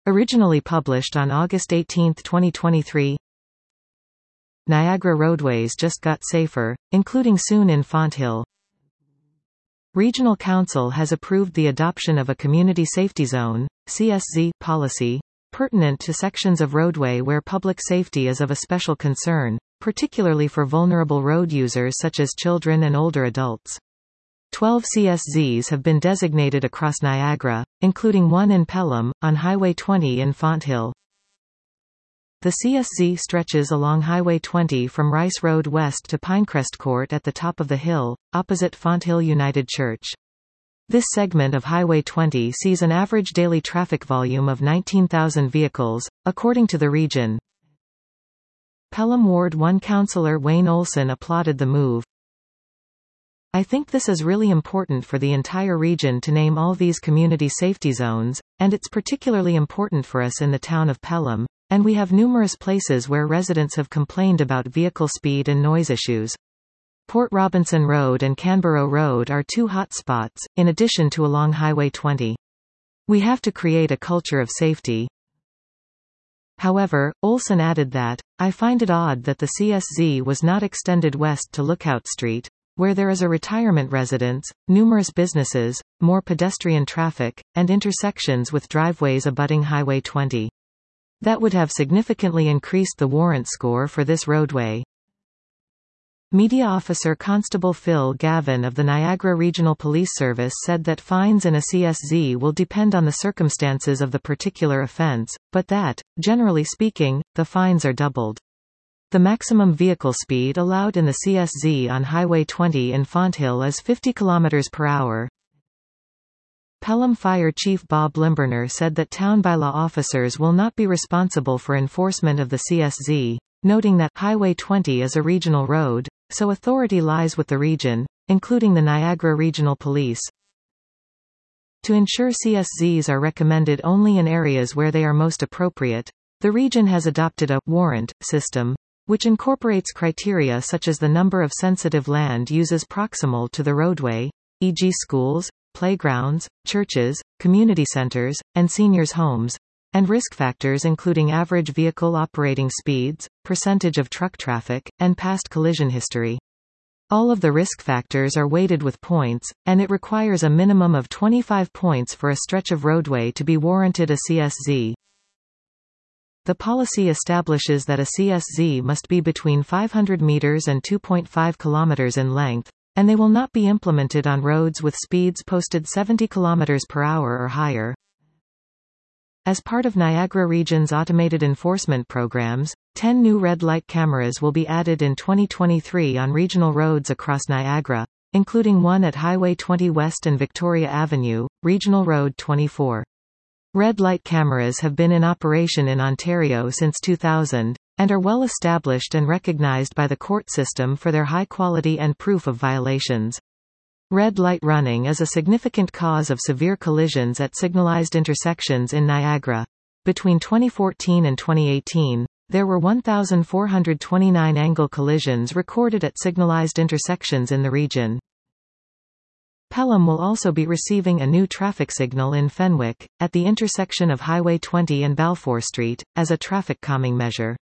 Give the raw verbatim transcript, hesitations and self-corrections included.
Originally published on August eighteenth twenty twenty-three. Niagara roadways just got safer, including soon in Fonthill. Regional Council has approved the adoption of a Community Safety Zone (C S Z) policy, pertinent to sections of roadway where public safety is of a special concern, particularly for vulnerable road users such as children and older adults. Twelve C S Zs have been designated across Niagara, including one in Pelham, on Highway twenty in Fonthill. The C S Z stretches along Highway twenty from Rice Road west to Pinecrest Court at the top of the hill, opposite Fonthill United Church. This segment of Highway twenty sees an average daily traffic volume of nineteen thousand vehicles, according to the region. Pelham Ward one councillor Wayne Olson applauded the move. "I think this is really important for the entire region to name all these community safety zones, and it's particularly important for us in the town of Pelham, and we have numerous places where residents have complained about vehicle speed and noise issues. Port Robinson Road and Canberra Road are two hot spots, in addition to along Highway twenty. We have to create a culture of safety." However, Olson added that, "I find it odd that the C S Z was not extended west to Lookout Street, where there is a retirement residence, numerous businesses, more pedestrian traffic, and intersections with driveways abutting Highway twenty. That would have significantly increased the warrant score for this roadway." Media officer Constable Phil Gavin of the Niagara Regional Police Service said that fines in a C S Z will depend on the circumstances of the particular offence, but that, generally speaking, the fines are doubled. The maximum vehicle speed allowed in the C S Z on Highway twenty in Fonthill is fifty kilometers per hour. Pelham Fire Chief Bob Limburner said that town bylaw officers will not be responsible for enforcement of the C S Z, noting that Highway twenty is a regional road, so authority lies with the region, including the Niagara Regional Police. To ensure C S Zs are recommended only in areas where they are most appropriate, the region has adopted a warrant system, which incorporates criteria such as the number of sensitive land uses proximal to the roadway, for example schools, playgrounds, churches, community centers, and seniors' homes, and risk factors including average vehicle operating speeds, percentage of truck traffic, and past collision history. All of the risk factors are weighted with points, and it requires a minimum of twenty-five points for a stretch of roadway to be warranted a C S Z. The policy establishes that a C S Z must be between five hundred meters and two point five kilometers in length, and they will not be implemented on roads with speeds posted seventy kilometers per hour or higher. As part of Niagara Region's automated enforcement programs, ten new red light cameras will be added in twenty twenty-three on regional roads across Niagara, including one at Highway twenty West and Victoria Avenue, Regional Road twenty-four. Red light cameras have been in operation in Ontario since two thousand, and are well established and recognized by the court system for their high quality and proof of violations. Red light running is a significant cause of severe collisions at signalized intersections in Niagara. Between twenty fourteen and twenty eighteen, there were one thousand four hundred twenty-nine angle collisions recorded at signalized intersections in the region. Pelham will also be receiving a new traffic signal in Fenwick, at the intersection of Highway twenty and Balfour Street, as a traffic calming measure.